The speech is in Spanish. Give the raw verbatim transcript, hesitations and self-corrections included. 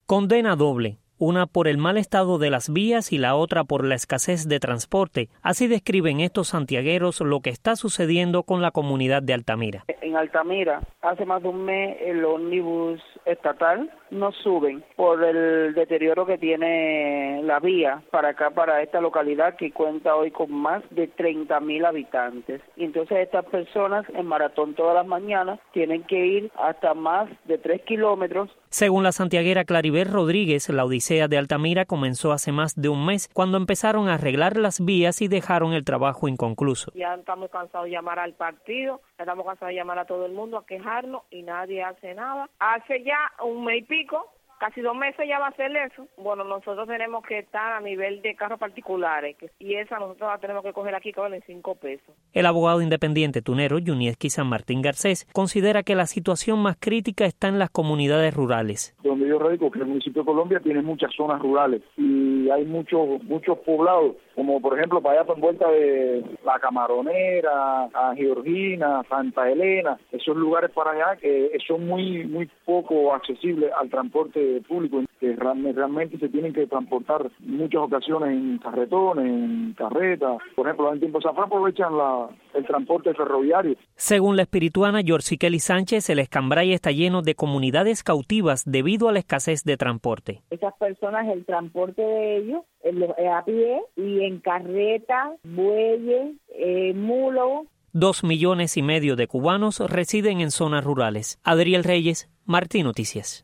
Condena doble, una por el mal estado de las vías y la otra por la escasez de transporte. Así describen estos santiagueros lo que está sucediendo con la comunidad de Altamira. En Altamira, hace más de un mes, el ómnibus estatal no suben por el deterioro que tiene la vía para acá, para esta localidad que cuenta hoy con más de treinta mil habitantes. Y entonces estas personas en maratón todas las mañanas tienen que ir hasta más de tres kilómetros. Según la santiaguera Claribel Rodríguez, la odisea de Altamira comenzó hace más de un mes cuando empezaron a arreglar las vías y dejaron el trabajo inconcluso. Ya estamos cansados de llamar al partido, ya estamos cansados de llamar a todo el mundo a quejarnos y nadie hace nada. Hace ya un mes y pico, casi dos meses ya va a hacer eso. Bueno, nosotros tenemos que estar a nivel de carros particulares y esa nosotros la tenemos que coger aquí con cinco pesos. El abogado independiente tunero Yunieski San Martín Garcés considera que la situación más crítica está en las comunidades rurales. Donde yo radico, que el municipio de Colombia tiene muchas zonas rurales y hay muchos muchos poblados, como por ejemplo para allá por vuelta de La Camaronera, a Georgina, Santa Elena, esos lugares para allá que son muy muy poco accesibles al transporte público, que realmente se tienen que transportar en muchas ocasiones en carretones, en carretas. Por ejemplo, en tiempo se aprovechan la, el transporte ferroviario. Según la espirituana Yorcy Kelly Sánchez, el Escambray está lleno de comunidades cautivas debido a la escasez de transporte. Esas personas, el transporte de ellos a pie y en carreta, bueyes, eh, mulos. Dos millones y medio de cubanos residen en zonas rurales. Adriel Reyes, Martín Noticias.